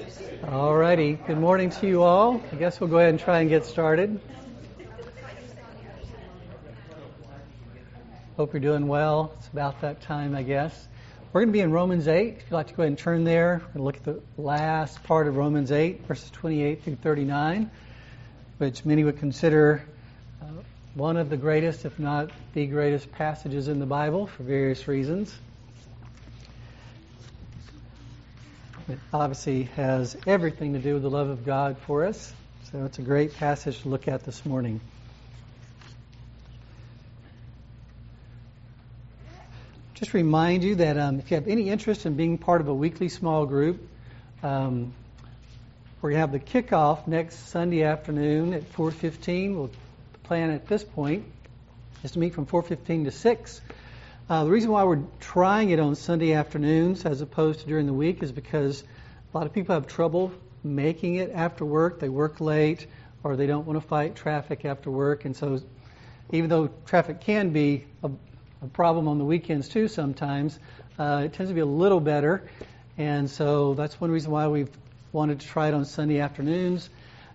All righty. Good morning to you all. I guess we'll go ahead and try and get started. Hope you're doing well. It's about that time, I guess. We're going to be in Romans 8. If you'd like to go ahead and turn there and look at the last part of Romans 8, verses 28 through 39, which many would consider one of the greatest, if not the greatest, passages in the Bible for various reasons. It obviously has everything to do with the love of God for us. So it's a great passage to look at this morning. Just remind you that if you have any interest in being part of a weekly small group, we're going to have the kickoff next Sunday afternoon at 4:15. The plan at this point is to meet from 4:15 to 6. The reason why we're trying it on Sunday afternoons as opposed to during the week is because a lot of people have trouble making it after work. They work late or they don't want to fight traffic after work. And so even though traffic can be a problem on the weekends too sometimes, it tends to be a little better. And so that's one reason why we've wanted to try it on Sunday afternoons.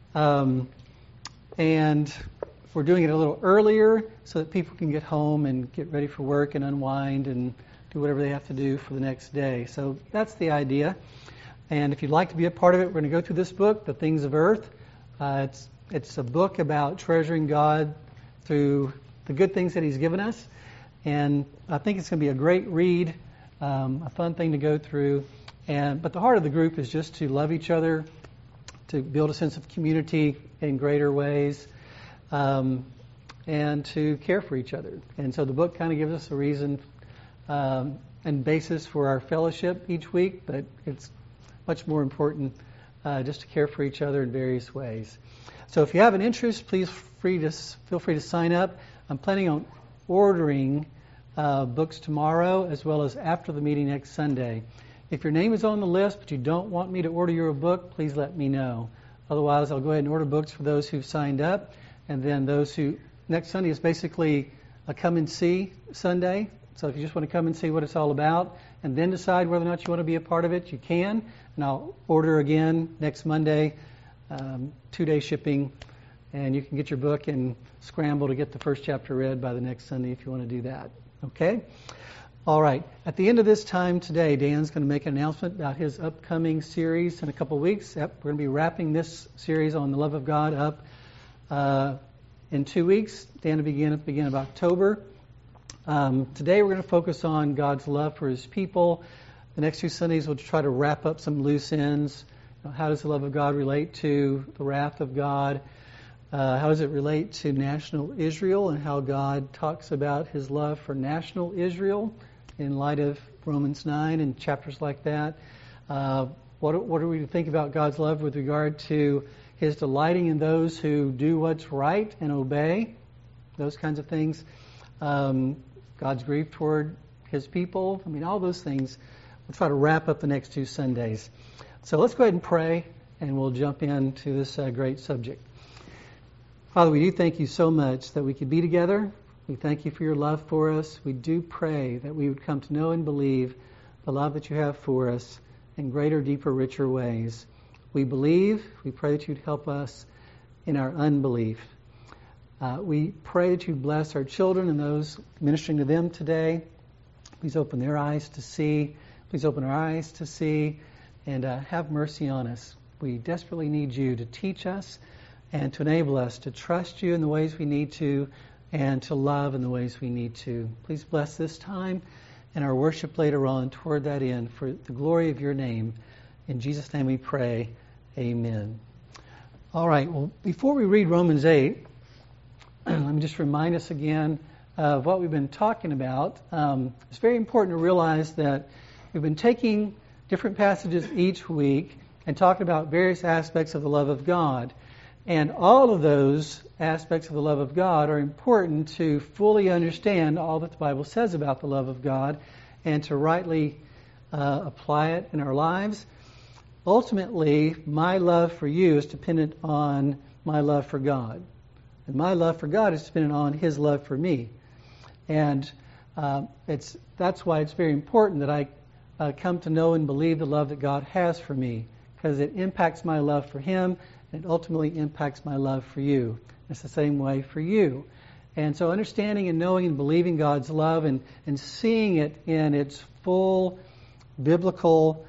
And we're doing it a little earlier so that people can get home and get ready for work and unwind and do whatever they have to do for the next day. So that's the idea. And if you'd like to be a part of it, we're going to go through this book, The Things of Earth. It's a book about treasuring God through the good things that He's given us. And I think it's going to be a great read, a fun thing to go through. But the heart of the group is just to love each other, to build a sense of community in greater ways, and to care for each other. And so the book kind of gives us a reason and basis for our fellowship each week, but it's much more important just to care for each other in various ways. So if you have an interest, please feel free to sign up. I'm planning on ordering books tomorrow as well as after the meeting next Sunday. If your name is on the list but you don't want me to order your book, please let me know. Otherwise, I'll go ahead and order books for those who've signed up. And then those who, next Sunday is basically a come and see Sunday. So if you just want to come and see what it's all about and then decide whether or not you want to be a part of it, you can. And I'll order again next Monday, 2-day shipping. And you can get your book and scramble to get the first chapter read by the next Sunday if you want to do that. Okay? All right. At the end of this time today, Dan's going to make an announcement about his upcoming series in a couple of weeks. We're going to be wrapping this series on the love of God up in 2 weeks. Dan will begin at the beginning of October. Today we're going to focus on God's love for His people. The next 2 Sundays we'll try to wrap up some loose ends. How does the love of God relate to the wrath of God? How does it relate to national Israel and how God talks about His love for national Israel in light of Romans 9 and chapters like that? What are we to think about God's love with regard to His delighting in those who do what's right and obey? Those kinds of things. God's grief toward His people. All those things. We'll try to wrap up the next 2 Sundays. So let's go ahead and pray and we'll jump into this great subject. Father, we do thank You so much that we could be together. We thank You for Your love for us. We do pray that we would come to know and believe the love that You have for us in greater, deeper, richer ways. We believe. We pray that You'd help us in our unbelief. We pray that You'd bless our children and those ministering to them today. Please open their eyes to see. Please open our eyes to see and have mercy on us. We desperately need You to teach us and to enable us to trust You in the ways we need to and to love in the ways we need to. Please bless this time and our worship later on toward that end for the glory of Your name. In Jesus' name we pray. Amen. All right. Well, before we read Romans 8, let me just remind us again of what we've been talking about. It's very important to realize that we've been taking different passages each week and talking about various aspects of the love of God. And all of those aspects of the love of God are important to fully understand all that the Bible says about the love of God and to rightly apply it in our lives. Ultimately, my love for you is dependent on my love for God. And my love for God is dependent on His love for me. And that's why it's very important that I come to know and believe the love that God has for me. because it impacts my love for Him, and it ultimately impacts my love for you. It's the same way for you. And so understanding and knowing and believing God's love and seeing it in its full biblical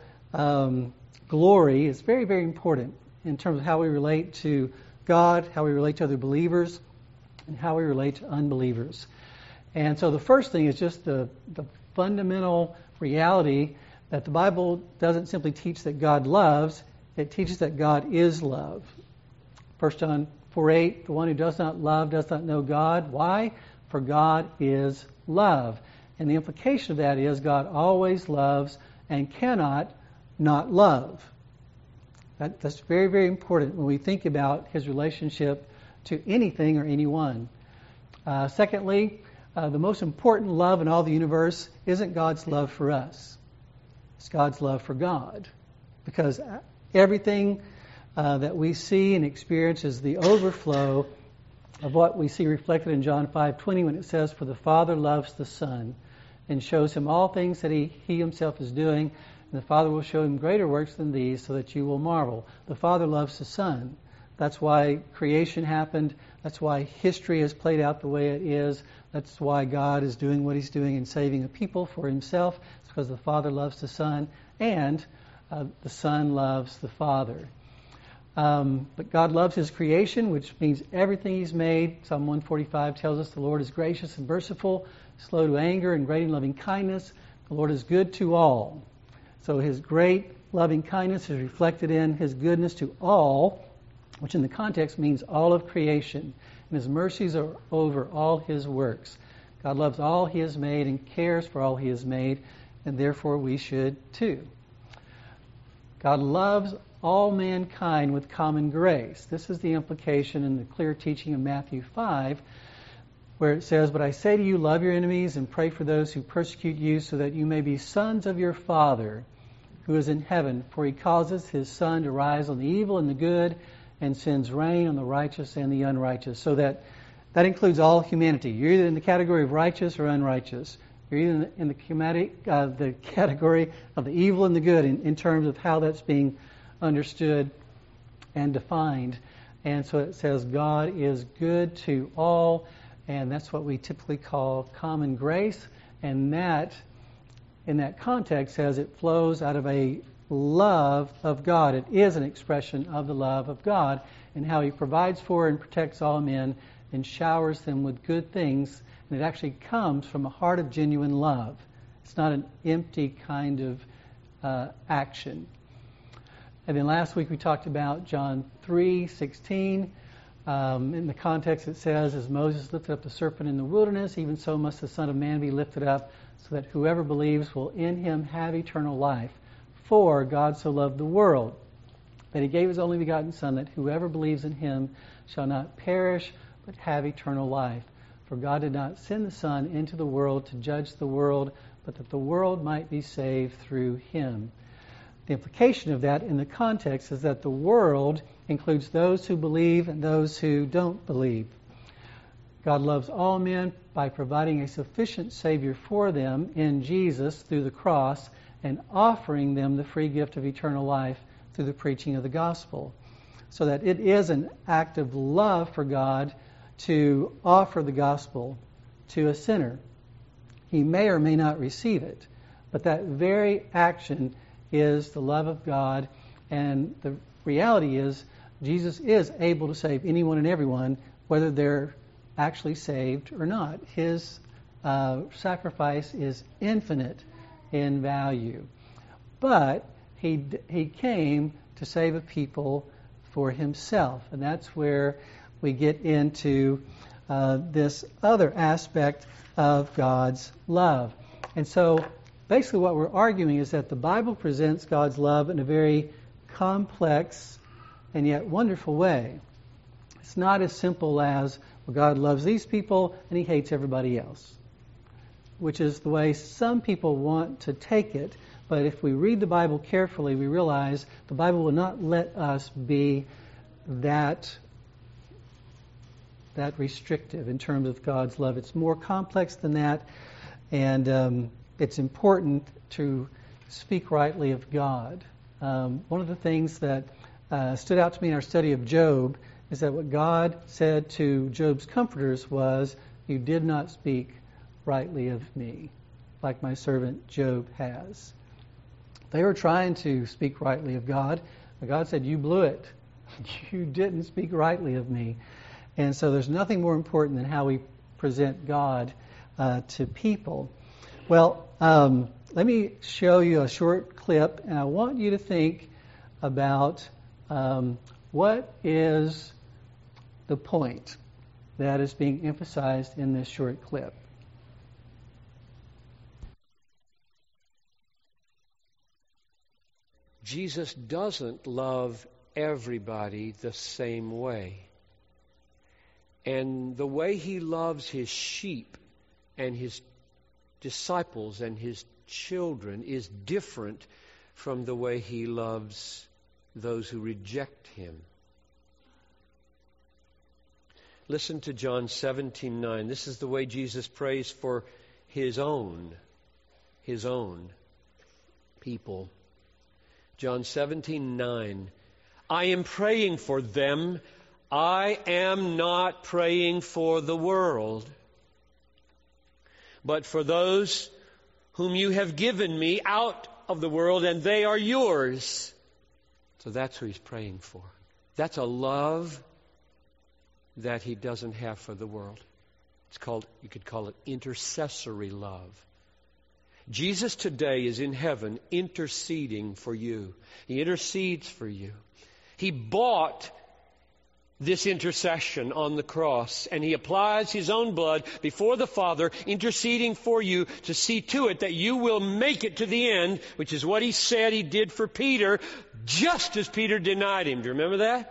glory is very, very important in terms of how we relate to God, how we relate to other believers, and how we relate to unbelievers. And so the first thing is just the fundamental reality that the Bible doesn't simply teach that God loves, it teaches that God is love. 1 John 4:8, the one who does not love does not know God. Why? For God is love. And the implication of that is God always loves and cannot not love. That's very, very important when we think about His relationship to anything or anyone. Secondly, the most important love in all the universe isn't God's love for us. It's God's love for God. Because everything that we see and experience is the overflow of what we see reflected in John 5:20 when it says, "For the Father loves the Son and shows Him all things that He Himself is doing, and the Father will show Him greater works than these so that you will marvel." The Father loves the Son. That's why creation happened. That's why history has played out the way it is. That's why God is doing what He's doing in saving a people for Himself. It's because the Father loves the Son, and the Son loves the Father. But God loves His creation, which means everything He's made. Psalm 145 tells us the Lord is gracious and merciful, slow to anger, and great in loving kindness. The Lord is good to all. So His great loving kindness is reflected in His goodness to all, which in the context means all of creation. And His mercies are over all His works. God loves all He has made and cares for all He has made, and therefore we should too. God loves all mankind with common grace. This is the implication in the clear teaching of Matthew 5, where it says, "But I say to you, love your enemies and pray for those who persecute you, so that you may be sons of your Father who is in heaven. For He causes His sun to rise on the evil and the good, and sends rain on the righteous and the unrighteous." So that includes all humanity. You're either in the category of righteous or unrighteous. You're either in the category of the evil and the good in terms of how that's being understood and defined. And so it says God is good to all, and that's what we typically call common grace. And that, in that context, says it flows out of a love of God. It is an expression of the love of God and how He provides for and protects all men and showers them with good things. And it actually comes from a heart of genuine love. It's not an empty kind of action. And then last week we talked about John 3:16. In the context it says, "As Moses lifted up the serpent in the wilderness, even so must the Son of Man be lifted up, so that whoever believes will in Him have eternal life. For God so loved the world, that He gave His only begotten Son, that whoever believes in Him shall not perish, but have eternal life. For God did not send the Son into the world to judge the world, but that the world might be saved through Him." The implication of that in the context is that the world includes those who believe and those who don't believe. God loves all men by providing a sufficient Savior for them in Jesus through the cross and offering them the free gift of eternal life through the preaching of the gospel. So that it is an act of love for God to offer the gospel to a sinner. He may or may not receive it, but that very action is the love of God, and the reality is Jesus is able to save anyone and everyone, whether they're actually saved or not. His sacrifice is infinite in value. But he came to save a people for Himself, and that's where we get into this other aspect of God's love. And so basically what we're arguing is that the Bible presents God's love in a very complex and yet wonderful way. It's not as simple as, well, God loves these people and He hates everybody else, which is the way some people want to take it. But if we read the Bible carefully, we realize the Bible will not let us be that restrictive in terms of God's love. It's more complex than that, and it's important to speak rightly of God. One of the things that stood out to me in our study of Job is that what God said to Job's comforters was, "You did not speak rightly of me, like my servant Job has." They were trying to speak rightly of God, but God said, "You blew it. You didn't speak rightly of me." And so there's nothing more important than how we present God to people. Well, let me show you a short clip, and I want you to think about what is the point that is being emphasized in this short clip. Jesus doesn't love everybody the same way. And the way he loves his sheep and his disciples and his children is different from the way he loves those who reject him. Listen to John 17:9. This is the way Jesus prays for his own people. John 17:9. I am praying for them. I am not praying for the world, but for those whom you have given me out of the world, and they are yours. So that's who he's praying for. That's a love that he doesn't have for the world. It's called, you could call it intercessory love. Jesus today is in heaven interceding for you. He intercedes for you. He bought this intercession on the cross, and he applies his own blood before the Father, interceding for you to see to it that you will make it to the end, which is what he said he did for Peter, just as Peter denied him. Do you remember that?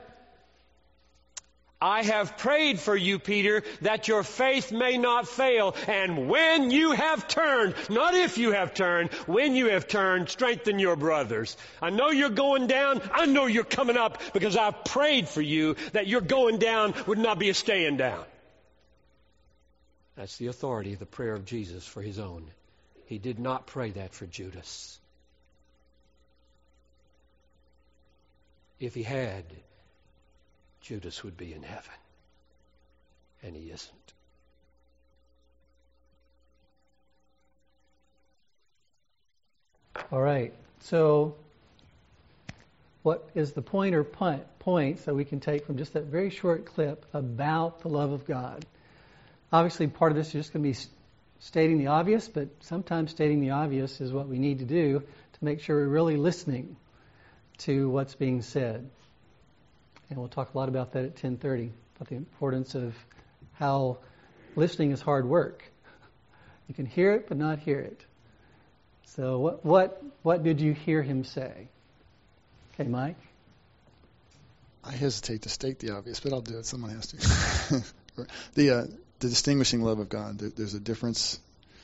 I have prayed for you, Peter, that your faith may not fail. And when you have turned, not if you have turned, when you have turned, strengthen your brothers. I know you're going down. I know you're coming up because I've prayed for you that your going down would not be a staying down. That's the authority of the prayer of Jesus for his own. He did not pray that for Judas. If he had, Judas would be in heaven. And he isn't. All right. So what is the point or points that we can take from just that very short clip about the love of God? Obviously, part of this is just going to be stating the obvious, but sometimes stating the obvious is what we need to do to make sure we're really listening to what's being said. And we'll talk a lot about that at 10:30, about the importance of how listening is hard work. You can hear it, but not hear it. So what did you hear him say? Okay, Mike? I hesitate to state the obvious, but I'll do it. Someone has to. The distinguishing love of God, there's a difference.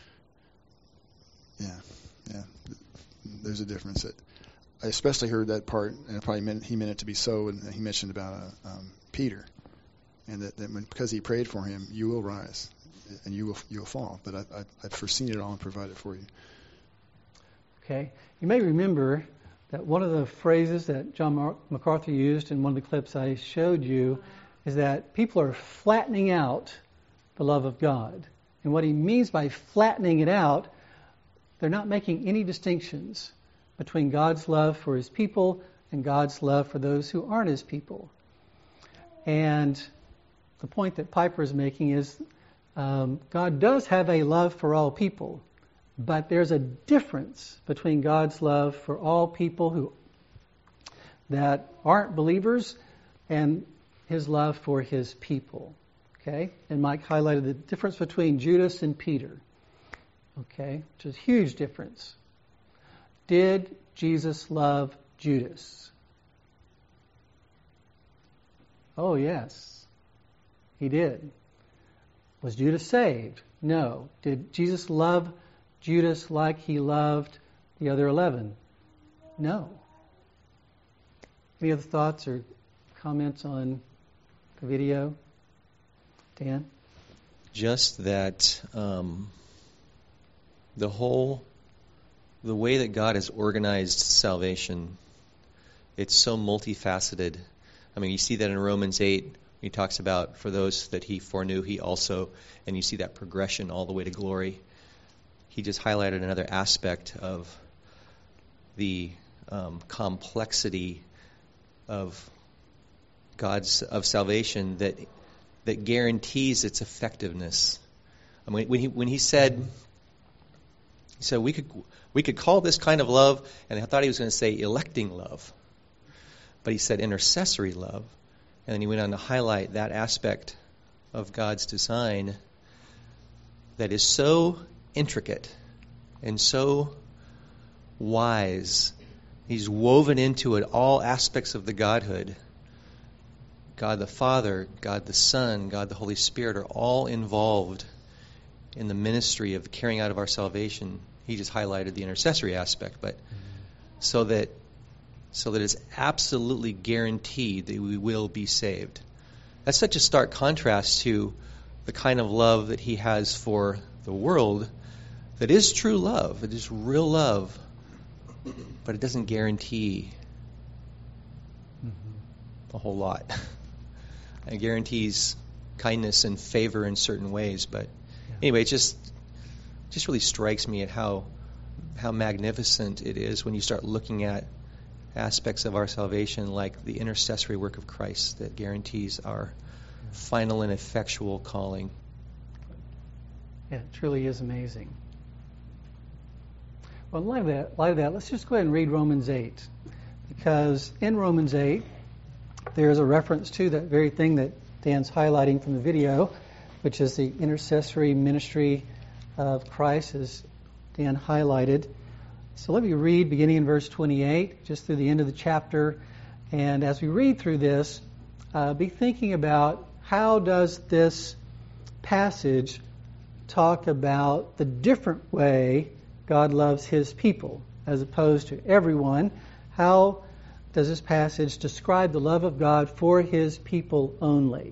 Yeah. There's a difference. I especially heard that part, and he meant it to be so, and he mentioned about Peter, and that because he prayed for him, you will rise, and you will fall. But I've foreseen it all and provided for you. Okay. You may remember that one of the phrases that John MacArthur used in one of the clips I showed you is that people are flattening out the love of God. And what he means by flattening it out, they're not making any distinctions between God's love for his people and God's love for those who aren't his people. And the point that Piper is making is God does have a love for all people, but there's a difference between God's love for all people that aren't believers and his love for his people. Okay? And Mike highlighted the difference between Judas and Peter. Okay? Which is a huge difference. Did Jesus love Judas? Oh, yes. He did. Was Judas saved? No. Did Jesus love Judas like he loved the other 11? No. Any other thoughts or comments on the video? Dan? Just that the way that God has organized salvation it's so multifaceted. I mean, you see that in Romans 8. He talks about, for those that he foreknew, he also, and you see that progression all the way to glory. He just highlighted another aspect of the complexity of of salvation that guarantees its effectiveness. I mean, when he said we could call this kind of love, and I thought he was going to say electing love, but he said intercessory love, and then he went on to highlight that aspect of God's design that is so intricate and so wise. He's woven into it all aspects of the Godhood. God the Father, God the Son, God the Holy Spirit are all involved in the ministry of carrying out of our salvation. He just highlighted the intercessory aspect, but so that it's absolutely guaranteed that we will be saved. That's such a stark contrast to the kind of love that he has for the world that is true love. It is real love, but it doesn't guarantee a whole lot. It guarantees kindness and favor in certain ways, but anyway, it just really strikes me at how magnificent it is when you start looking at aspects of our salvation like the intercessory work of Christ that guarantees our final and effectual calling. Yeah, it truly is amazing. Well, in light of that, let's just go ahead and read Romans 8. Because in Romans 8, there's a reference to that very thing that Dan's highlighting from the video, which is the intercessory ministry of Christ, as Dan highlighted. So let me read beginning in verse 28, just through the end of the chapter. And as we read through this, be thinking about how does this passage talk about the different way God loves his people as opposed to everyone. How does this passage describe the love of God for his people only?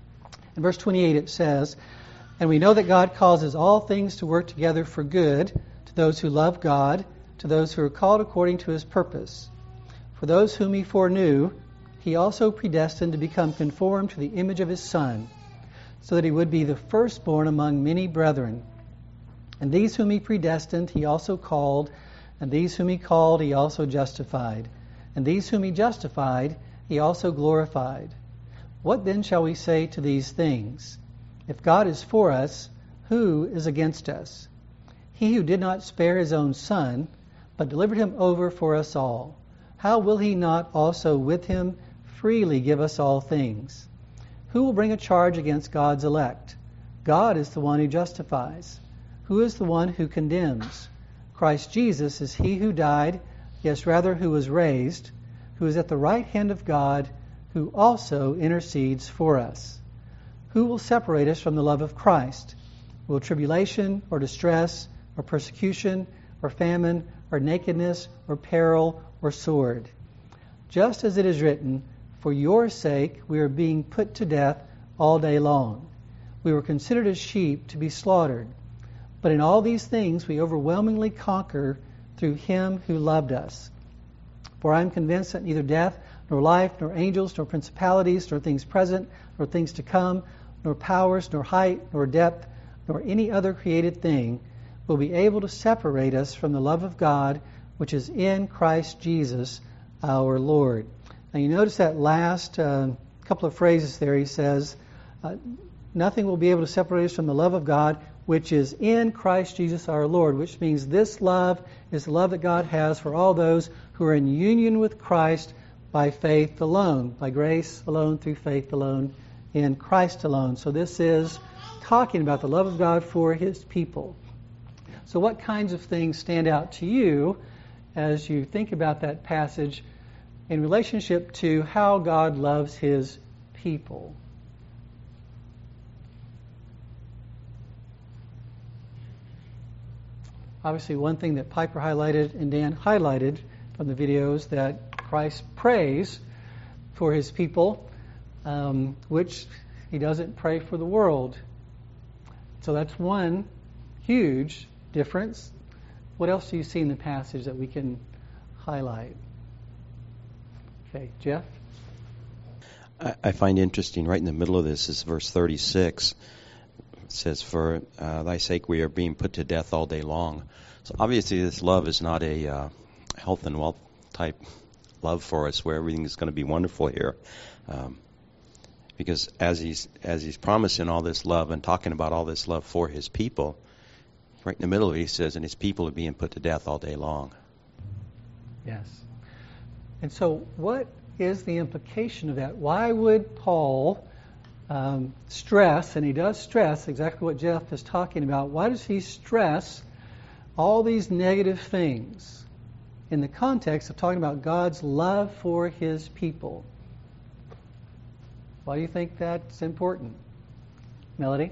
In verse 28 it says, "And we know that God causes all things to work together for good to those who love God, to those who are called according to his purpose. For those whom he foreknew, he also predestined to become conformed to the image of his Son, so that he would be the firstborn among many brethren. And these whom he predestined, he also called, and these whom he called, he also justified, and these whom he justified, he also glorified. What then shall we say to these things? If God is for us, who is against us? He who did not spare his own Son, but delivered him over for us all, how will he not also with him freely give us all things? Who will bring a charge against God's elect? God is the one who justifies. Who is the one who condemns? Christ Jesus is he who died, yes, rather who was raised, who is at the right hand of God, who also intercedes for us. Who will separate us from the love of Christ? Will tribulation or distress or persecution or famine or nakedness or peril or sword? Just as it is written, for your sake we are being put to death all day long. We were considered as sheep to be slaughtered. But in all these things we overwhelmingly conquer through him who loved us. For I am convinced that neither death, nor life, nor angels, nor principalities, nor things present, nor things to come, nor powers, nor height, nor depth, nor any other created thing will be able to separate us from the love of God, which is in Christ Jesus our Lord." Now you notice that last couple of phrases there. He says, nothing will be able to separate us from the love of God, which is in Christ Jesus our Lord, which means this love is the love that God has for all those who are in union with Christ by faith alone, by grace alone, through faith alone, in Christ alone. So this is talking about the love of God for his people. So what kinds of things stand out to you as you think about that passage in relationship to how God loves his people? Obviously, one thing that Piper highlighted and Dan highlighted from the videos that Christ prays for his people, which he doesn't pray for the world. So that's one huge difference. What else do you see in the passage that we can highlight? Okay, Jeff? I find interesting, right in the middle of this is verse 36. It says, for thy sake we are being put to death all day long. So obviously this love is not a health and wealth type love for us where everything is going to be wonderful here. Because as he's promising all this love and talking about all this love for his people, right in the middle of it he says, and his people are being put to death all day long. Yes. And so what is the implication of that? Why would Paul stress, and he does stress exactly what Jeff is talking about, why does he stress all these negative things in the context of talking about God's love for his people? Why do you think that's important? Melody?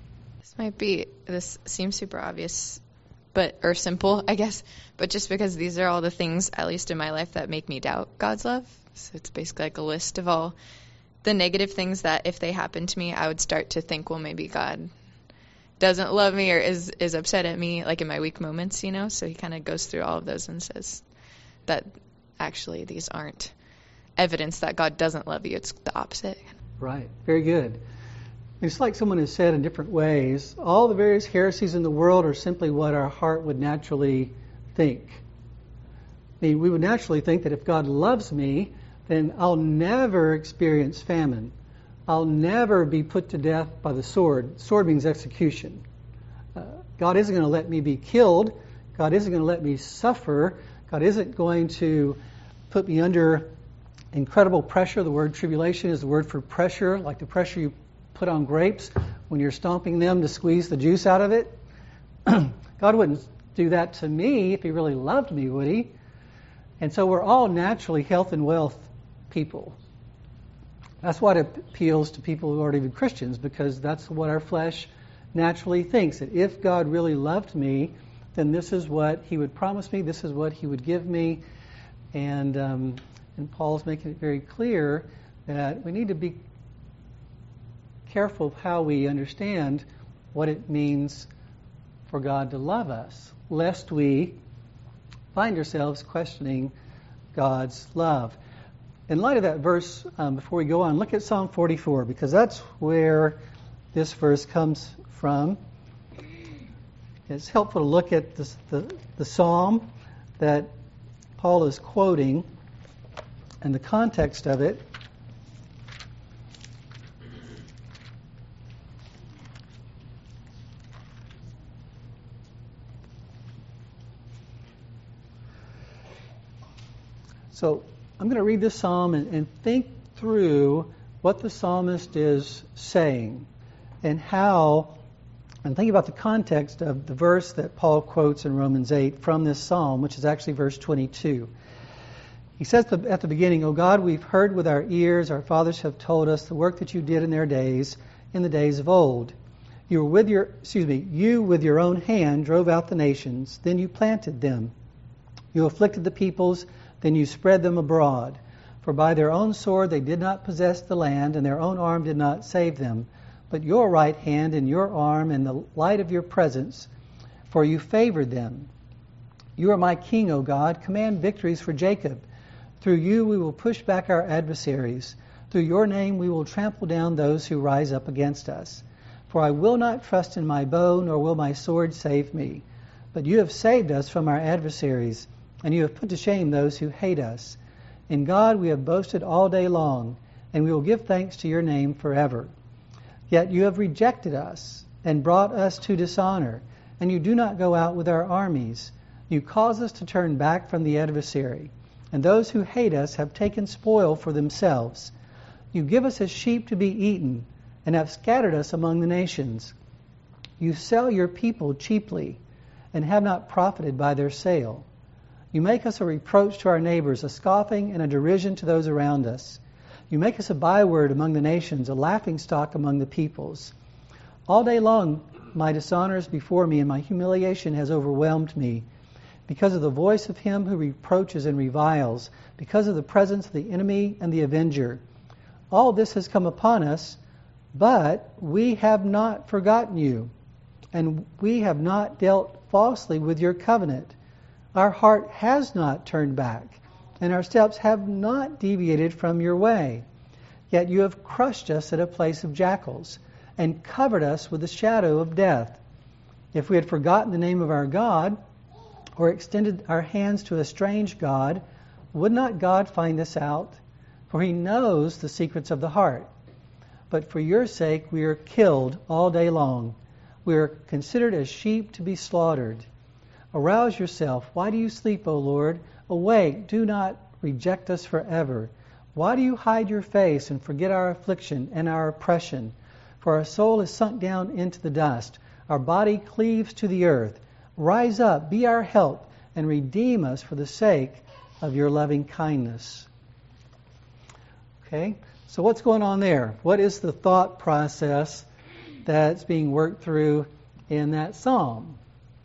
This seems super obvious, or simple, I guess, but just because these are all the things, at least in my life, that make me doubt God's love. So it's basically like a list of all the negative things that if they happened to me, I would start to think, well, maybe God doesn't love me or is upset at me, like in my weak moments, So he kind of goes through all of those and says that actually these aren't evidence that God doesn't love you. It's the opposite. Right. Very good. It's like someone has said in different ways, all the various heresies in the world are simply what our heart would naturally think. I mean, we would naturally think that if God loves me, then I'll never experience famine. I'll never be put to death by the sword. Sword means execution. God isn't going to let me be killed. God isn't going to let me suffer. God isn't going to put me under incredible pressure. The word tribulation is the word for pressure, like the pressure you put on grapes when you're stomping them to squeeze the juice out of it. God wouldn't do that to me if he really loved me, would he? And so we're all naturally health and wealth people. That's what appeals to people who aren't even Christians, because that's what our flesh naturally thinks, that if God really loved me, then this is what he would promise me, this is what he would give me. And Paul's making it very clear that we need to be careful of how we understand what it means for God to love us, lest we find ourselves questioning God's love. In light of that verse, before we go on, look at Psalm 44, because that's where this verse comes from. It's helpful to look at the psalm that Paul is quoting and the context of it. So I'm going to read this psalm and think through what the psalmist is saying and think about the context of the verse that Paul quotes in Romans 8 from this psalm, which is actually verse 22. He says at the beginning, O God, we've heard with our ears, our fathers have told us the work that you did in their days, in the days of old. You with your own hand drove out the nations, then you planted them. You afflicted the peoples, then you spread them abroad. For by their own sword they did not possess the land, and their own arm did not save them. But your right hand and your arm and the light of your presence, for you favored them. You are my king, O God. Command victories for Jacob. Through you we will push back our adversaries. Through your name we will trample down those who rise up against us. For I will not trust in my bow, nor will my sword save me. But you have saved us from our adversaries, and you have put to shame those who hate us. In God we have boasted all day long, and we will give thanks to your name forever. Yet you have rejected us and brought us to dishonor, and you do not go out with our armies. You cause us to turn back from the adversary, and those who hate us have taken spoil for themselves. You give us as sheep to be eaten, and have scattered us among the nations. You sell your people cheaply, and have not profited by their sale. You make us a reproach to our neighbors, a scoffing and a derision to those around us. You make us a byword among the nations, a laughingstock among the peoples. All day long my dishonor is before me, and my humiliation has overwhelmed me. Because of the voice of him who reproaches and reviles, because of the presence of the enemy and the avenger. All this has come upon us, but we have not forgotten you, and we have not dealt falsely with your covenant. Our heart has not turned back, and our steps have not deviated from your way. Yet you have crushed us at a place of jackals, and covered us with the shadow of death. If we had forgotten the name of our God, or extended our hands to a strange God, would not God find us out? For he knows the secrets of the heart. But for your sake we are killed all day long. We are considered as sheep to be slaughtered. Arouse yourself. Why do you sleep, O Lord? Awake, do not reject us forever. Why do you hide your face and forget our affliction and our oppression? For our soul is sunk down into the dust. Our body cleaves to the earth. Rise up, be our help, and redeem us for the sake of your loving kindness. Okay, so what's going on there? What is the thought process that's being worked through in that psalm?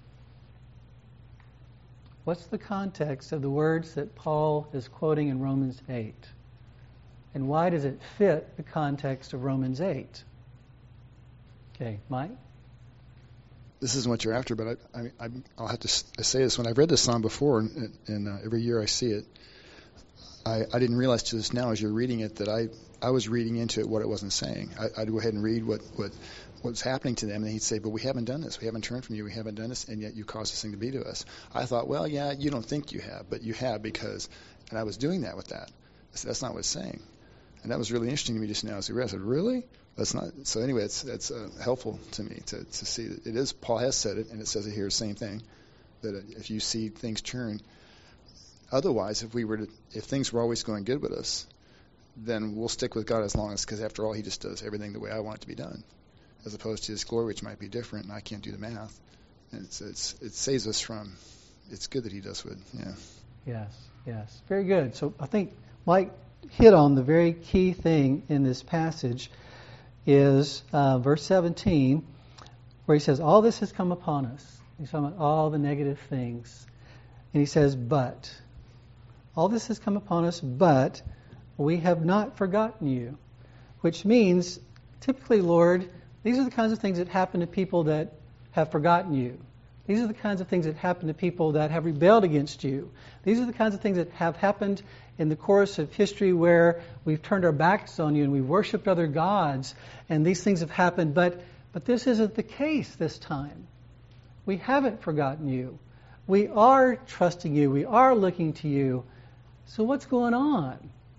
What's the context of the words that Paul is quoting in Romans 8? And why does it fit the context of Romans 8? Okay, Mike? This isn't what you're after, but I'll have to say this. When I've read this psalm before, and every year I see it, I didn't realize to this now as you're reading it that I was reading into it what it wasn't saying. I'd go ahead and read what's happening to them, and he'd say, but we haven't done this. We haven't turned from you. We haven't done this, and yet you caused this thing to be to us. I thought, well, yeah, you don't think you have, but you have because, and I was doing that with that. I said, that's not what it's saying. And that was really interesting to me just now as we read. I said, really? That's not. So anyway, it's helpful to me to see that it is. Paul has said it, and it says it here, same thing. That if you see things turn, otherwise, if things were always going good with us, then we'll stick with God as long as, because after all, He just does everything the way I want it to be done, as opposed to His glory, which might be different, and I can't do the math. And it saves us from. It's good that He does it. Yeah. Yes, very good. So I think Mike hit on the very key thing in this passage. Is verse 17, where he says, all this has come upon us. He's talking about all the negative things. And he says, but. All this has come upon us, but we have not forgotten you. Which means, typically, Lord, these are the kinds of things that happen to people that have forgotten you. These are the kinds of things that happen to people that have rebelled against you. These are the kinds of things that have happened in the course of history where we've turned our backs on you and we've worshipped other gods, and these things have happened. But this isn't the case this time. We haven't forgotten you. We are trusting you. We are looking to you. So what's going on?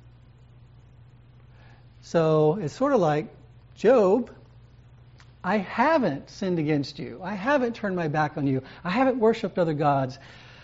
So it's sort of like Job. I haven't sinned against you. I haven't turned my back on you. I haven't worshipped other gods.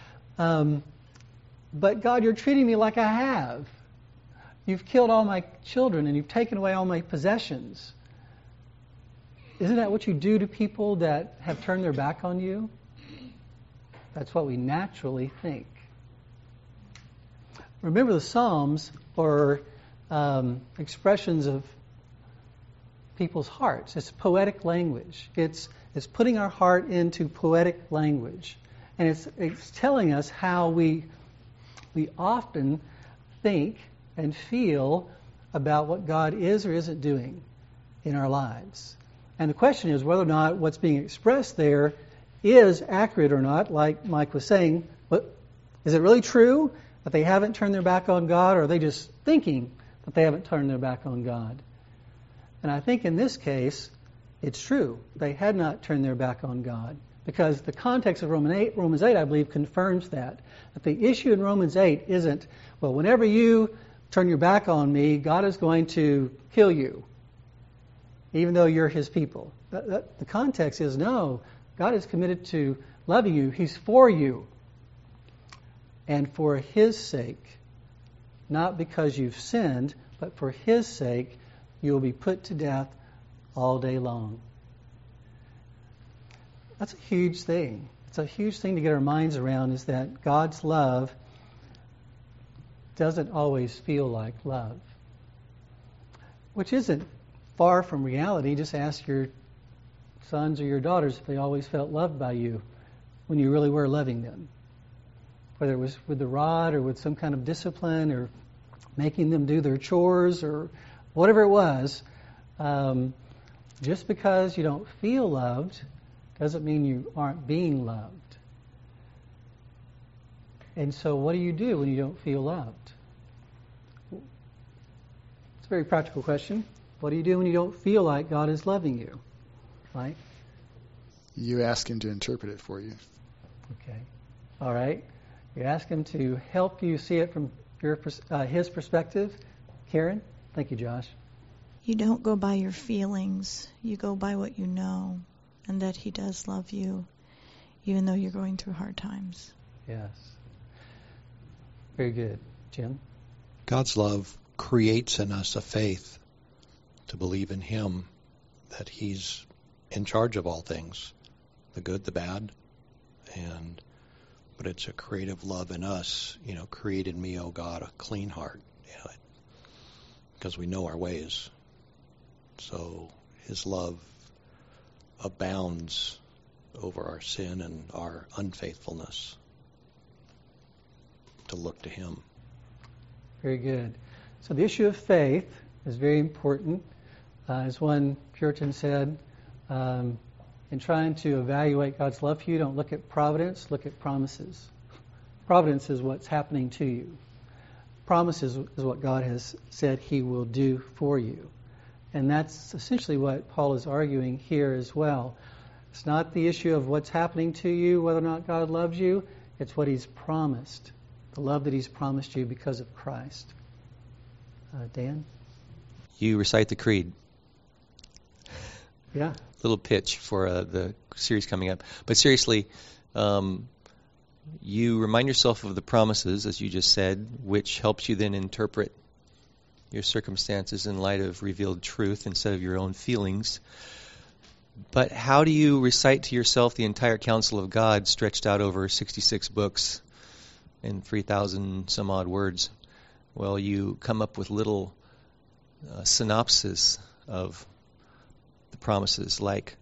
But God, you're treating me like I have. You've killed all my children and you've taken away all my possessions. Isn't that what you do to people that have turned their back on you? That's what we naturally think. Remember, the Psalms are expressions of people's hearts. It's poetic language. It's putting our heart into poetic language. And it's telling us how we often think and feel about what God is or isn't doing in our lives. And the question is whether or not what's being expressed there is accurate or not. Like Mike was saying, is it really true that they haven't turned their back on God, or are they just thinking that they haven't turned their back on God? And I think in this case, it's true. They had not turned their back on God. Because the context of Romans 8, I believe, confirms that. That the issue in Romans 8 isn't, well, whenever you turn your back on me, God is going to kill you, even though you're His people. The context is, no, God is committed to loving you. He's for you. And for His sake, not because you've sinned, but for His sake, you will be put to death all day long. That's a huge thing. It's a huge thing to get our minds around, is that God's love doesn't always feel like love. Which isn't far from reality. Just ask your sons or your daughters if they always felt loved by you when you really were loving them. Whether it was with the rod or with some kind of discipline or making them do their chores or whatever it was. Just because you don't feel loved doesn't mean you aren't being loved. And so what do you do when you don't feel loved? It's a very practical question. What do you do when you don't feel like God is loving you? Right? You ask him to interpret it for you. Okay. All right. You ask him to help you see it from his perspective. Karen? Thank you, Josh. You don't go by your feelings. You go by what you know, and that he does love you, even though you're going through hard times. Yes. Very good. Jim? God's love creates in us a faith to believe in him, that he's in charge of all things, the good, the bad, but it's a creative love in us, created me, O God, a clean heart, because we know our ways. So his love abounds over our sin and our unfaithfulness to look to him. Very good. So the issue of faith is very important. As one Puritan said, in trying to evaluate God's love for you, don't look at providence, look at promises. Providence is what's happening to you. Promises is what God has said he will do for you. And that's essentially what Paul is arguing here as well. It's not the issue of what's happening to you, whether or not God loves you. It's what he's promised, the love that he's promised you because of Christ. Dan? You recite the creed. Yeah. Little pitch for the series coming up. But seriously, you remind yourself of the promises, as you just said, which helps you then interpret your circumstances in light of revealed truth instead of your own feelings. But how do you recite to yourself the entire counsel of God stretched out over 66 books and 3,000 some odd words? Well, you come up with little synopsis of the promises, like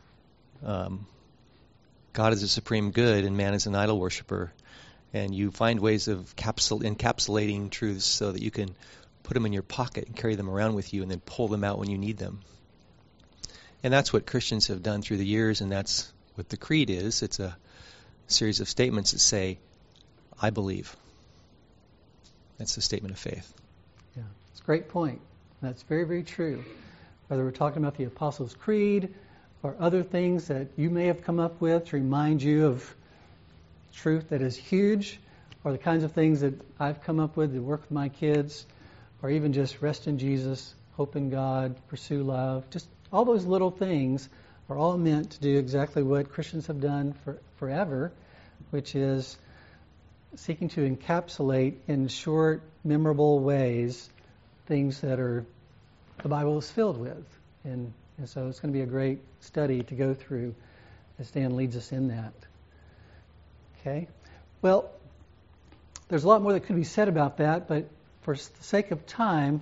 God is a supreme good and man is an idol worshiper. And you find ways of encapsulating truths so that you can put them in your pocket and carry them around with you and then pull them out when you need them. And that's what Christians have done through the years, and that's what the creed is. It's a series of statements that say, I believe. That's the statement of faith. Yeah, it's a great point. That's very, very true. Whether we're talking about the Apostles' Creed or other things that you may have come up with to remind you of truth that is huge, or the kinds of things that I've come up with to work with my kids, or even just rest in Jesus, hope in God, pursue love. Just all those little things are all meant to do exactly what Christians have done forever, which is seeking to encapsulate in short, memorable ways things that the Bible is filled with. And so it's going to be a great study to go through as Dan leads us in that. Okay? Well, there's a lot more that could be said about that, but for the sake of time,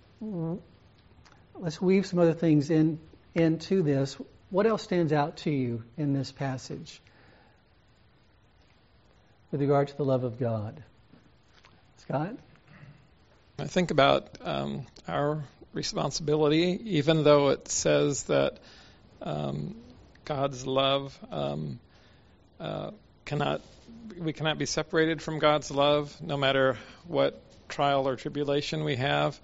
let's weave some other things into this. What else stands out to you in this passage with regard to the love of God? Scott? I think about our responsibility, even though it says that God's love we cannot be separated from God's love, no matter what trial or tribulation we have.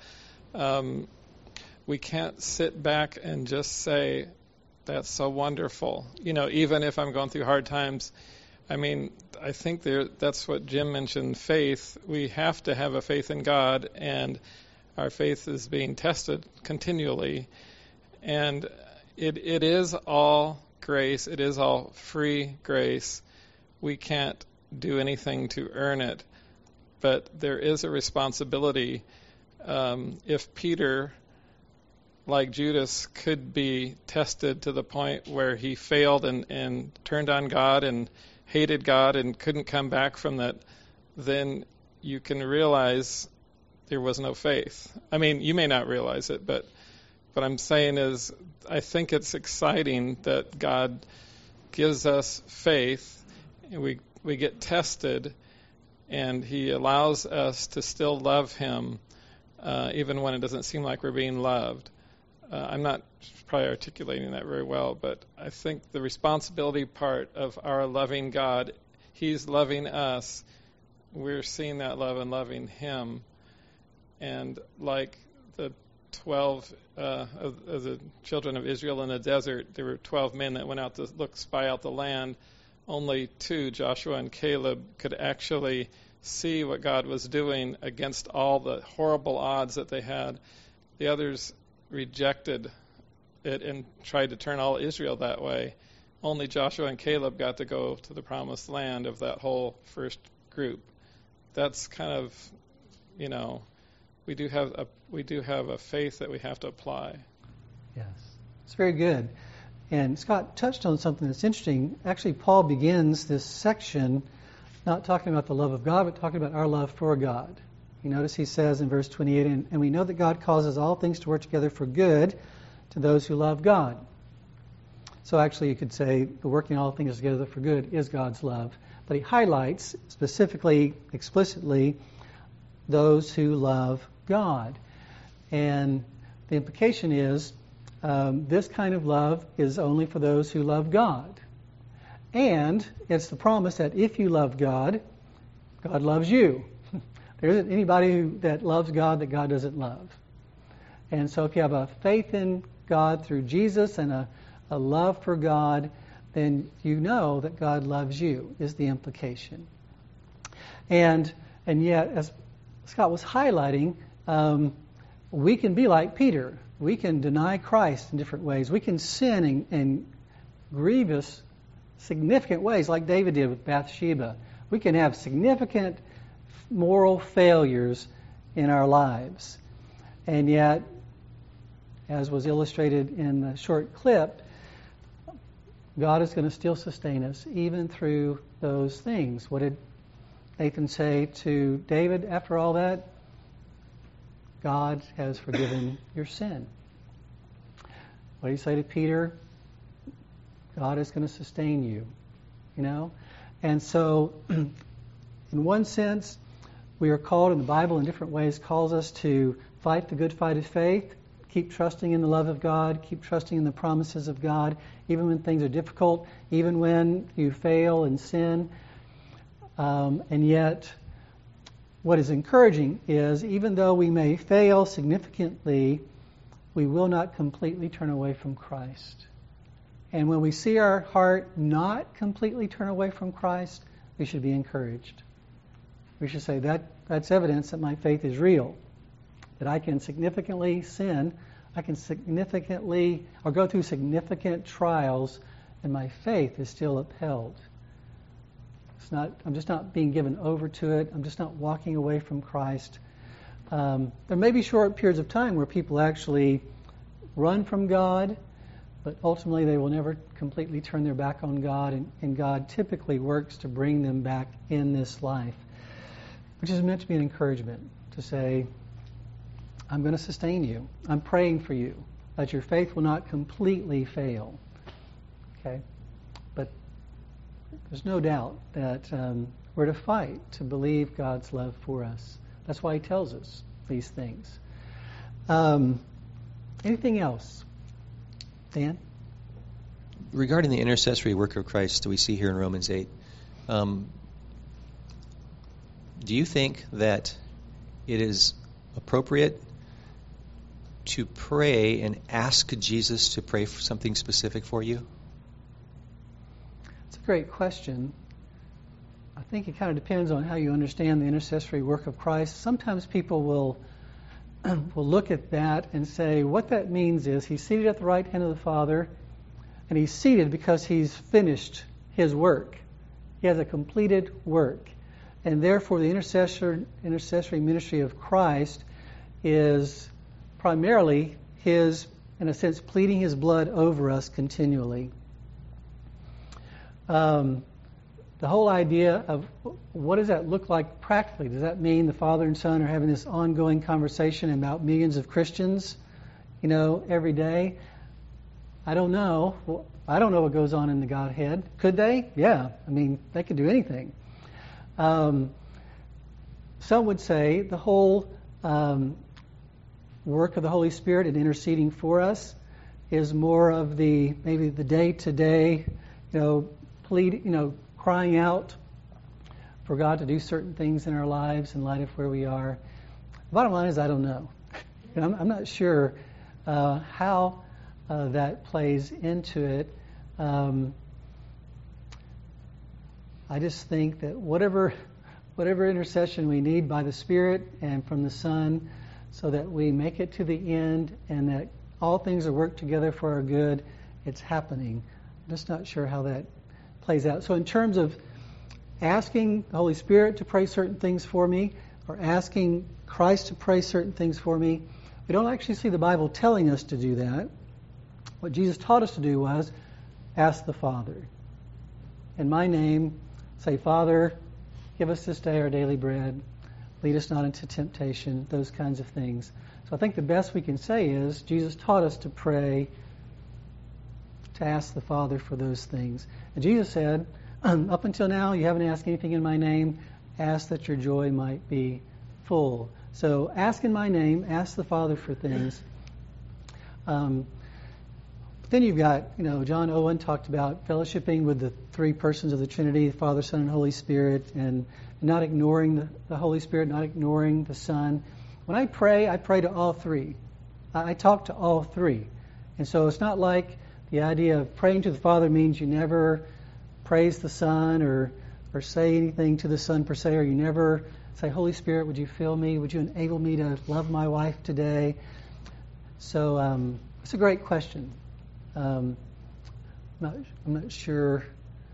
We can't sit back and just say, that's so wonderful. Even if I'm going through hard times, I think that's what Jim mentioned, faith. We have to have a faith in God, and our faith is being tested continually. And it is all grace. It is all free grace. We can't do anything to earn it. But there is a responsibility. If Peter, like Judas, could be tested to the point where he failed and turned on God and hated God and couldn't come back from that, then you can realize there was no faith. You may not realize it, but what I'm saying is I think it's exciting that God gives us faith, and we get tested, and he allows us to still love him even when it doesn't seem like we're being loved. I'm not probably articulating that very well, but I think the responsibility part of our loving God, he's loving us. we're seeing that love and loving Him. And like the 12 of the children of Israel in the desert, there were 12 men that went out to spy out the land. Only 2, Joshua and Caleb, could actually see what God was doing against all the horrible odds that they had. The others rejected it and tried to turn all Israel that way. Only Joshua and Caleb got to go to the promised land of that whole first group. That's kind of, we do have a faith that we have to apply. Yes, it's very good. And Scott touched on something that's interesting. Actually, Paul begins this section not talking about the love of God, but talking about our love for God. You notice he says in verse 28, and we know that God causes all things to work together for good to those who love God. So actually you could say the working all things together for good is God's love. But he highlights specifically, explicitly, those who love God. And the implication is this kind of love is only for those who love God. And it's the promise that if you love God, God loves you. There isn't anybody that loves God that God doesn't love. And so if you have a faith in God through Jesus and a love for God, then you know that God loves you, is the implication. And yet, as Scott was highlighting, we can be like Peter. We can deny Christ in different ways. We can sin in grievous, significant ways, like David did with Bathsheba. We can have significant moral failures in our lives. And yet, as was illustrated in the short clip, God is going to still sustain us even through those things. What did Nathan say to David after all that? God has forgiven your sin. What did he say to Peter? God is going to sustain you. And so, in one sense, we are called in the Bible in different ways, calls us to fight the good fight of faith, keep trusting in the love of God, keep trusting in the promises of God, even when things are difficult, even when you fail and sin. And yet, what is encouraging is, even though we may fail significantly, we will not completely turn away from Christ. And when we see our heart not completely turn away from Christ, we should be encouraged. We should say, that's evidence that my faith is real. That I can significantly sin, I can significantly, or go through significant trials, and my faith is still upheld. I'm just not being given over to it. I'm just not walking away from Christ. There may be short periods of time where people actually run from God, but ultimately they will never completely turn their back on God, and God typically works to bring them back in this life, which is meant to be an encouragement, to say, I'm going to sustain you. I'm praying for you, that your faith will not completely fail. Okay? But there's no doubt that we're to fight to believe God's love for us. That's why he tells us these things. Anything else? Dan? Regarding the intercessory work of Christ we see here in Romans 8, do you think that it is appropriate to pray and ask Jesus to pray for something specific for you? It's a great question. I think it kind of depends on how you understand the intercessory work of Christ. Sometimes people will look at that and say, what that means is he's seated at the right hand of the Father, and he's seated because he's finished his work. He has a completed work. And therefore the intercessory ministry of Christ is primarily his, in a sense, pleading his blood over us continually. The whole idea of what does that look like practically? Does that mean the Father and Son are having this ongoing conversation about millions of Christians, every day? I don't know. Well, I don't know what goes on in the Godhead. Could they? Yeah. They could do anything. Some would say the whole work of the Holy Spirit in interceding for us is more of maybe the day-to-day, crying out for God to do certain things in our lives in light of where we are? The bottom line is I don't know. I'm not sure how that plays into it. I just think that whatever intercession we need by the Spirit and from the Son, so that we make it to the end and that all things are worked together for our good, it's happening. I'm just not sure how that plays out. So in terms of asking the Holy Spirit to pray certain things for me, or asking Christ to pray certain things for me, we don't actually see the Bible telling us to do that. What Jesus taught us to do was ask the Father. In my name, say, Father, give us this day our daily bread. Lead us not into temptation, those kinds of things. So I think the best we can say is Jesus taught us to pray, to ask the Father for those things. And Jesus said, up until now, you haven't asked anything in my name. Ask that your joy might be full. So ask in my name, ask the Father for things. Then you've got, John Owen talked about fellowshipping with the three persons of the Trinity, the Father, Son, and Holy Spirit, and not ignoring the Holy Spirit, not ignoring the Son. When I pray to all three. I talk to all three. And so it's not like the idea of praying to the Father means you never praise the Son or say anything to the Son per se, or you never say, Holy Spirit, would you fill me? Would you enable me to love my wife today? So it's a great question. I'm not sure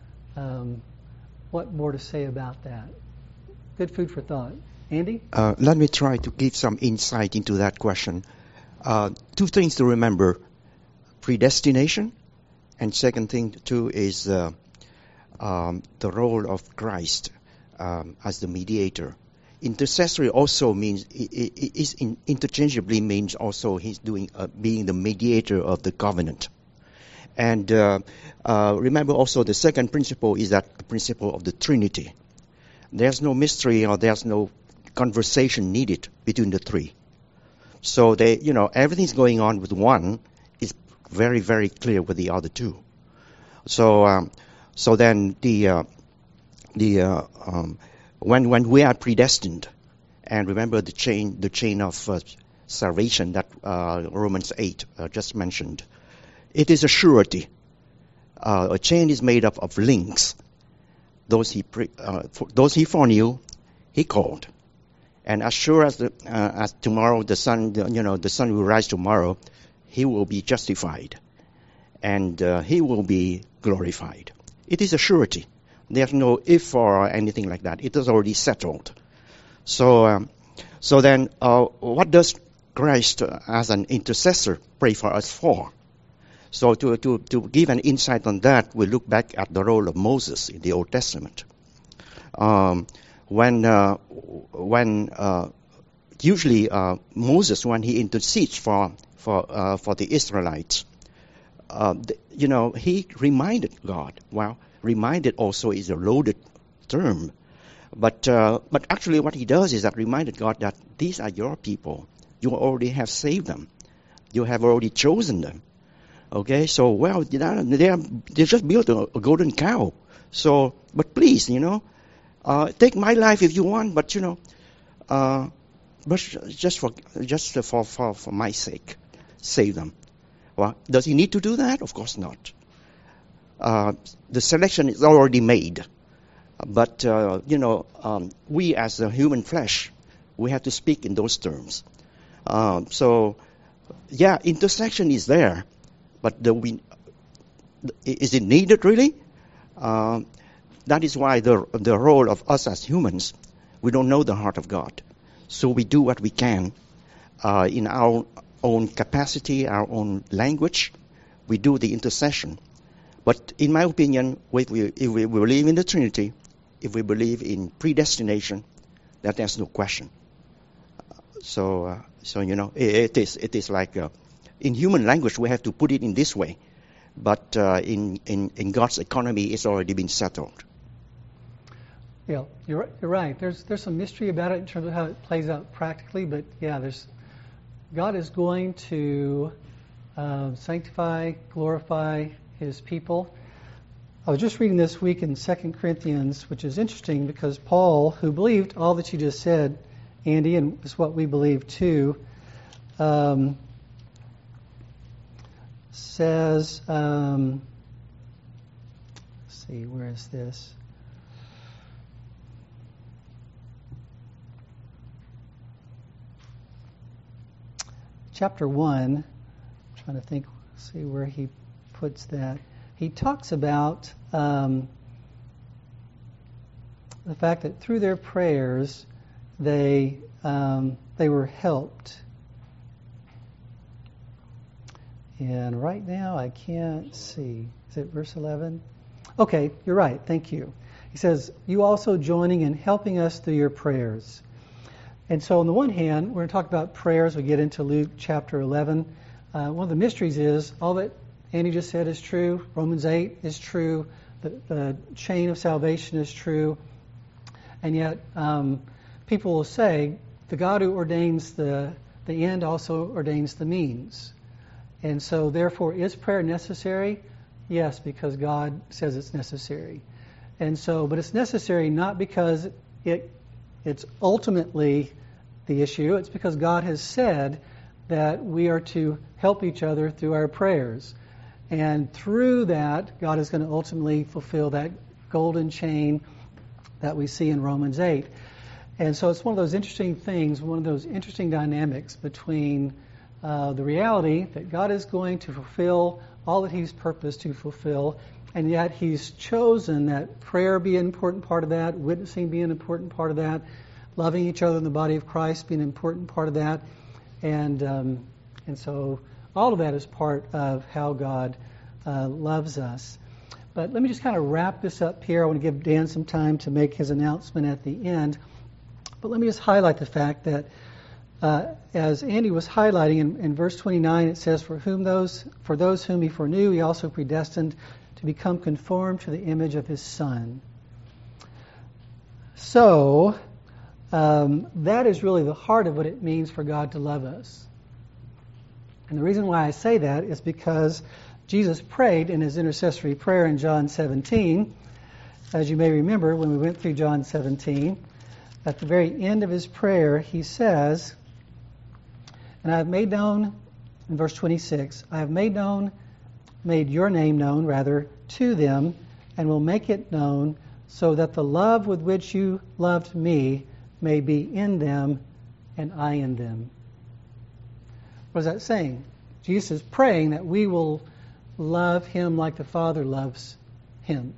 what more to say about that. Good food for thought. Andy? Let me try to give some insight into that question. Two things to remember: predestination, and second thing too is the role of Christ as the mediator. Intercessory also means interchangeably means also he's being the mediator of the covenant. And remember also the second principle is that the principle of the Trinity. There's no mystery or there's no conversation needed between the three. So everything's going on with one is very, very clear with the other two. So then when we are predestined, and remember the chain of salvation that Romans 8 just mentioned, it is a surety. A chain is made up of links. Those he foreknew, he called. And as sure as tomorrow the sun will rise tomorrow, he will be justified, and he will be glorified. It is a surety. There's no if or anything like that. It is already settled. So then, what does Christ as an intercessor pray for us for? So to give an insight on that, we look back at the role of Moses in the Old Testament. Usually Moses, when he intercedes for the Israelites, he reminded God. Well, reminded also is a loaded term, but actually what he does is that reminded God that these are your people. You already have saved them. You have already chosen them. Okay, so they just built a golden cow. So, but please, take my life if you want, but but just for my sake, save them. Well, does he need to do that? Of course not. The selection is already made, but we as a human flesh, we have to speak in those terms. Intersection is there. But is it needed really? That is why the role of us as humans, we don't know the heart of God. So we do what we can in our own capacity, our own language. We do the intercession. But in my opinion, if we believe in the Trinity, if we believe in predestination, that there's no question. It is like in human language, we have to put it in this way, but in God's economy, it's already been settled. Yeah, you're right. There's some mystery about it in terms of how it plays out practically, but God is going to sanctify, glorify His people. I was just reading this week in 2 Corinthians, which is interesting because Paul, who believed all that you just said, Andy, and it's what we believe too, says, let's see, where is this? Chapter 1, I'm trying to think, see where he puts that. He talks about the fact that through their prayers they were helped. And right now I can't see. Is it verse 11? Okay, you're right. Thank you. He says, you also joining and helping us through your prayers. And so on the one hand, we're going to talk about prayers. We get into Luke chapter 11. One of the mysteries is all that Andy just said is true. Romans 8 is true. The chain of salvation is true. And yet people will say the God who ordains the end also ordains the means. And so therefore, is prayer necessary? Yes, because God says it's necessary. And so, but it's necessary not because it's ultimately the issue. It's because God has said that we are to help each other through our prayers. And through that, God is going to ultimately fulfill that golden chain that we see in Romans 8. And so it's one of those interesting things, one of those interesting dynamics between the reality that God is going to fulfill all that He's purposed to fulfill, and yet He's chosen that prayer be an important part of that, witnessing be an important part of that, loving each other in the body of Christ be an important part of that, and so all of that is part of how God loves us. But let me just kind of wrap this up here. I want to give Dan some time to make his announcement at the end. But let me just highlight the fact that as Andy was highlighting in verse 29, it says, For those whom He foreknew, He also predestined to become conformed to the image of His Son. So that is really the heart of what it means for God to love us. And the reason why I say that is because Jesus prayed in His intercessory prayer in John 17. As you may remember, when we went through John 17, at the very end of His prayer, He says, and I have made known, in verse 26, I have made your name known, to them, and will make it known, so that the love with which you loved me may be in them, and I in them. What is that saying? Jesus is praying that we will love Him like the Father loves Him.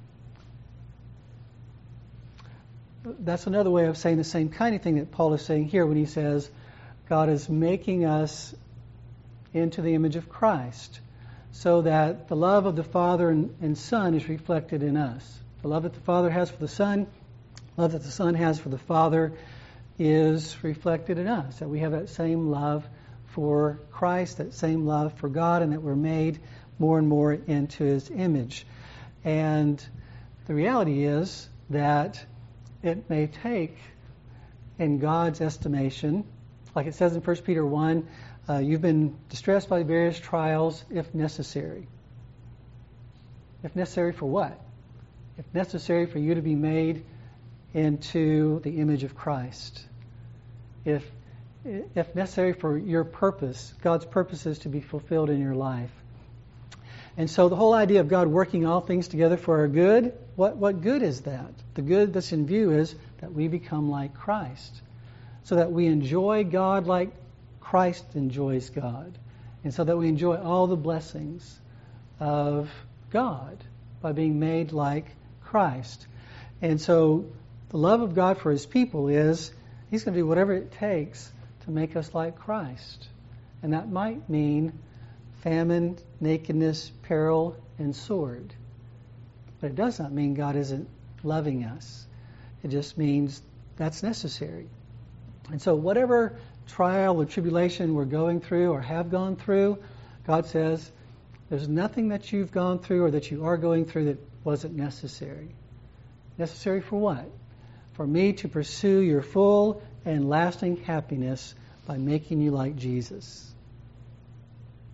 That's another way of saying the same kind of thing that Paul is saying here when he says, God is making us into the image of Christ, so that the love of the Father and Son is reflected in us. The love that the Father has for the Son, love that the Son has for the Father is reflected in us. That we have that same love for Christ, that same love for God, and that we're made more and more into His image. And the reality is that it may take, in God's estimation, like it says in 1 Peter 1, you've been distressed by various trials if necessary. If necessary for what? If necessary for you to be made into the image of Christ. If necessary for your purpose, God's purposes to be fulfilled in your life. And so the whole idea of God working all things together for our good, what good is that? The good that's in view is that we become like Christ. So that we enjoy God like Christ enjoys God. And so that we enjoy all the blessings of God by being made like Christ. And so the love of God for His people is He's going to do whatever it takes to make us like Christ. And that might mean famine, nakedness, peril, and sword. But it does not mean God isn't loving us. It just means that's necessary. And so whatever trial or tribulation we're going through or have gone through, God says, there's nothing that you've gone through or that you are going through that wasn't necessary. Necessary for what? For me to pursue your full and lasting happiness by making you like Jesus.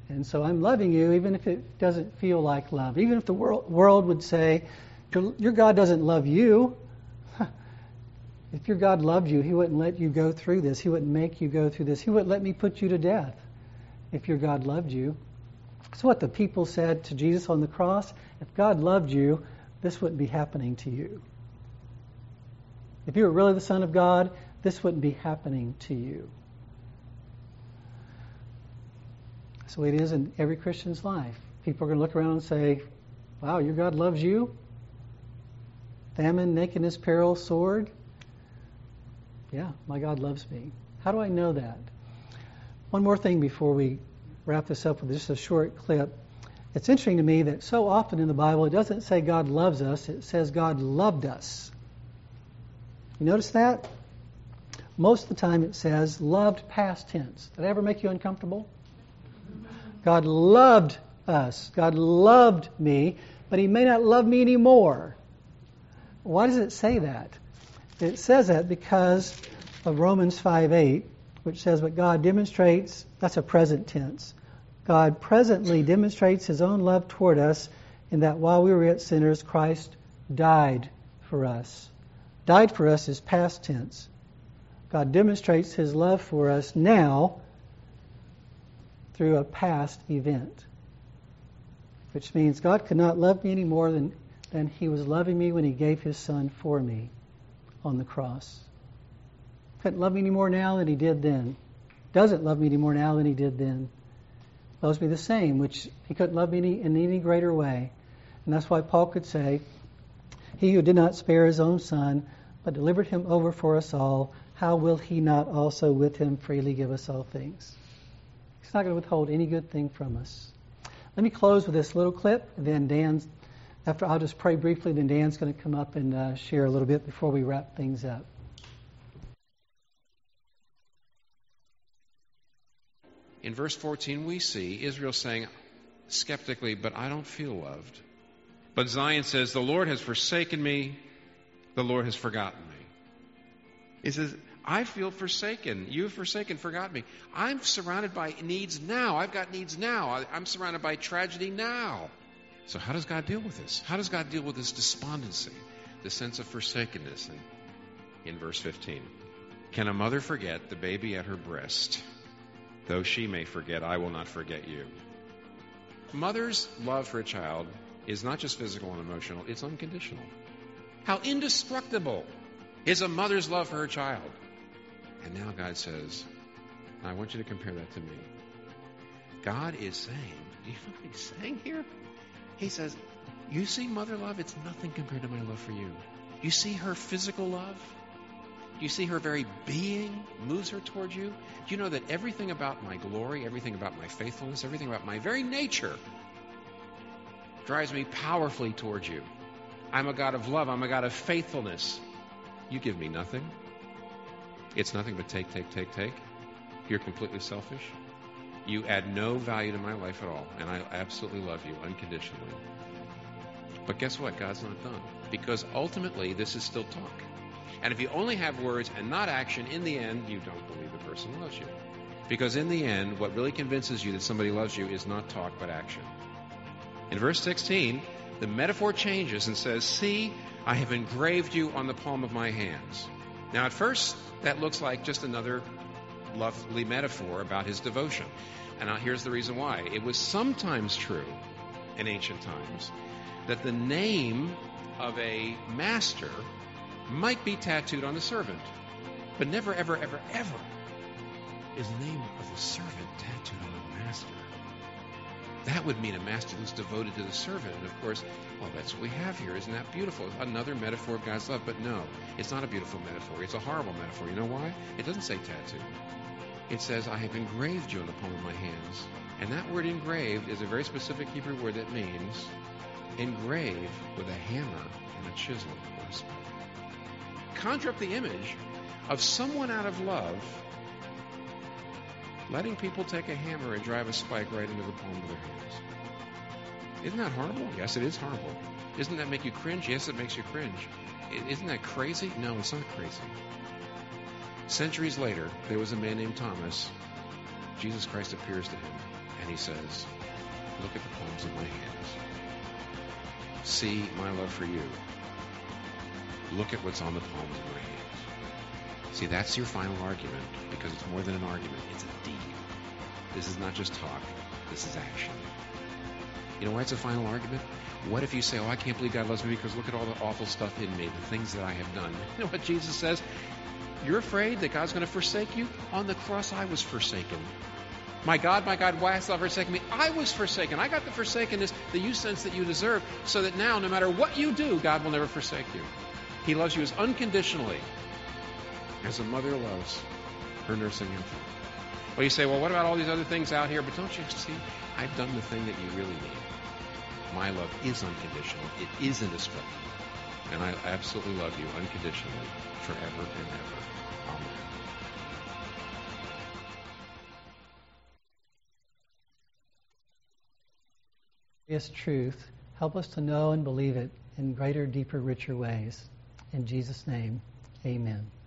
And so I'm loving you even if it doesn't feel like love. Even if the world would say, your God doesn't love you. If your God loved you, He wouldn't let you go through this. He wouldn't make you go through this. He wouldn't let me put you to death if your God loved you. That's what the people said to Jesus on the cross. If God loved you, this wouldn't be happening to you. If you were really the Son of God, this wouldn't be happening to you. So it is in every Christian's life. People are going to look around and say, wow, your God loves you? Famine, nakedness, peril, sword? Yeah, my God loves me. How do I know that? One more thing before we wrap this up with just a short clip. It's interesting to me that so often in the Bible it doesn't say God loves us, it says God loved us. You notice that? Most of the time it says loved past tense. Did that ever make you uncomfortable? God loved us. God loved me, but He may not love me anymore. Why does it say that? It says that because of Romans 5:8, which says, but God demonstrates, that's a present tense, God presently demonstrates His own love toward us in that while we were yet sinners, Christ died for us. Died for us is past tense. God demonstrates His love for us now through a past event, which means God could not love me any more than He was loving me when He gave His Son for me on the cross. Couldn't love me any more now than He did then. Doesn't love me any more now than He did then. Loves me the same, which He couldn't love me in any greater way. And that's why Paul could say, He who did not spare His own Son, but delivered Him over for us all, how will He not also with Him freely give us all things? He's not going to withhold any good thing from us. Let me close with this little clip, and then I'll just pray briefly, then Dan's going to come up and share a little bit before we wrap things up. In verse 14, we see Israel saying skeptically, but I don't feel loved. But Zion says, the Lord has forsaken me, the Lord has forgotten me. He says, I feel forsaken. You have forgotten me. I'm surrounded by needs now. I've got needs now. I'm surrounded by tragedy now. So how does God deal with this? How does God deal with this despondency, this sense of forsakenness? In verse 15, can a mother forget the baby at her breast? Though she may forget, I will not forget you. Mother's love for a child is not just physical and emotional, it's unconditional. How indestructible is a mother's love for her child? And now God says, I want you to compare that to me. God is saying, do you know what He's saying here? He says, you see mother love? It's nothing compared to my love for you. You see her physical love? You see her very being moves her toward you? Do you know that everything about my glory, everything about my faithfulness, everything about my very nature drives me powerfully towards you? I'm a God of love. I'm a God of faithfulness. You give me nothing. It's nothing but take. You're completely selfish. You add no value to my life at all, and I absolutely love you unconditionally. But guess what? God's not done, because ultimately this is still talk. And if you only have words and not action, in the end, you don't believe the person loves you. Because in the end, what really convinces you that somebody loves you is not talk, but action. In verse 16, the metaphor changes and says, see, I have engraved you on the palm of my hands. Now, at first, that looks like just another lovely metaphor about His devotion. And now here's the reason why. It was sometimes true in ancient times that the name of a master might be tattooed on a servant, but never, ever, ever, ever is the name of a servant tattooed on a master. That would mean a master who's devoted to the servant. And of course, well, that's what we have here. Isn't that beautiful? Another metaphor of God's love. But no, it's not a beautiful metaphor. It's a horrible metaphor. You know why? It doesn't say tattoo. It says, I have engraved you on the palm of my hands. And that word engraved is a very specific Hebrew word that means engrave with a hammer and a chisel or a spike. Conjure up the image of someone out of love letting people take a hammer and drive a spike right into the palm of their hands. Isn't that horrible? Yes, it is horrible. Doesn't that make you cringe? Yes, it makes you cringe. Isn't that crazy? No, it's not crazy. Centuries later, there was a man named Thomas. Jesus Christ appears to him, And he says, look at the palms of my hands. See my love for you. Look at what's on the palms of my hands. See, that's your final argument, because it's more than an argument. It's a deed. This is not just talk. This is action. You know why it's a final argument? What if you say, oh, I can't believe God loves me because look at all the awful stuff in me, the things that I have done. You know what Jesus says? You're afraid that God's going to forsake you? On the cross, I was forsaken. My God, why hast thou forsaken me? I was forsaken. I got the forsakenness that you sense that you deserve, so that now, no matter what you do, God will never forsake you. He loves you as unconditionally as a mother loves her nursing infant. Well, you say, well, what about all these other things out here? But don't you see, I've done the thing that you really need. My love is unconditional. It is indestructible. And I absolutely love you unconditionally forever and ever. Amen. Glorious truth. Help us to know and believe it in greater, deeper, richer ways. In Jesus' name, amen.